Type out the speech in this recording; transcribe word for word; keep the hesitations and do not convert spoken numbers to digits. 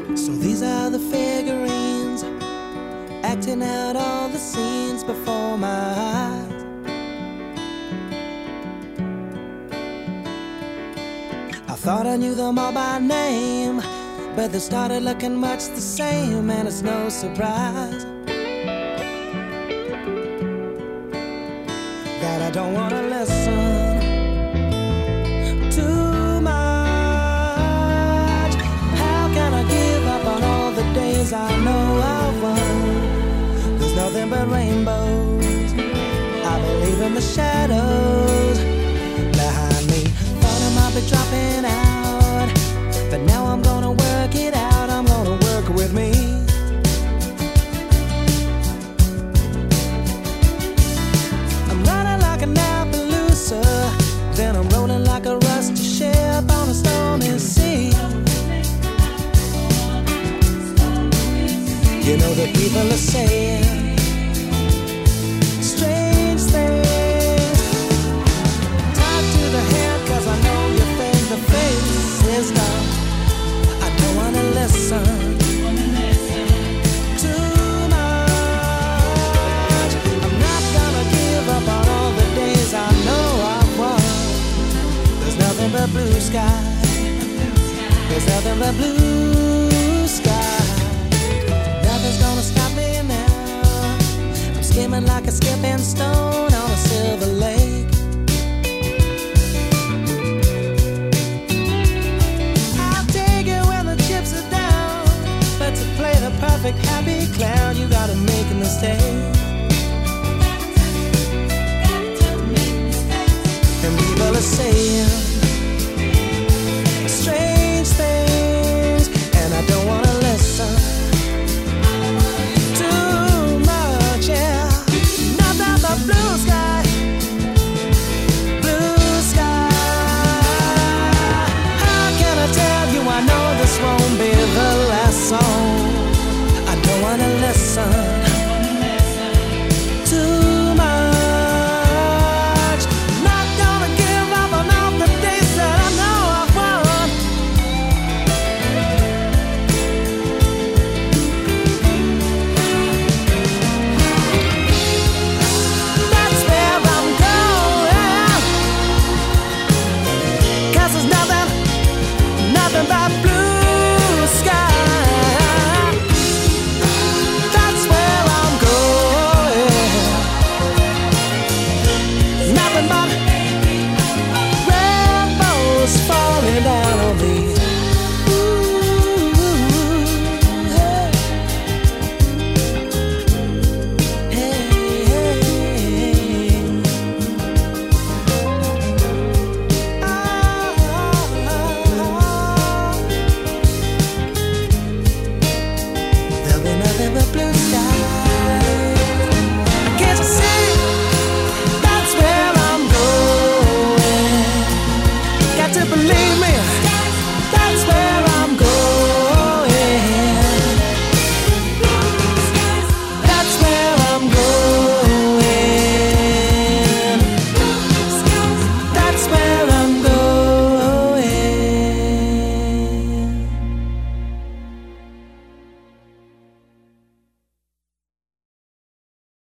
So these are the figurines acting out all the scenes before my eyes. I thought I knew them all by name, but they started looking much the same, and it's no surprise that I don't want to listen too much. How can I give up on all the days I know I've won? There's nothing but rainbows. I believe in the shadows behind me. Thought I might be dropping out, but now I'm gonna work it out. I'm gonna work with me. I'm running like an Appaloosa, then I'm rolling like a rusty ship on a stormy sea. You know that people are saying strange things. Talk to the head, cause I know you think the face is done. I don't wanna listen too much. I'm not gonna give up on all the days I know I've won. There's nothing but blue sky. There's nothing but blue sky. Nothing's gonna stop me now. I'm skimming like a skipping stone on a silver lake. I'll take it when the chips are down, but to play the perfect happy clown, you gotta make a mistake. And people are saying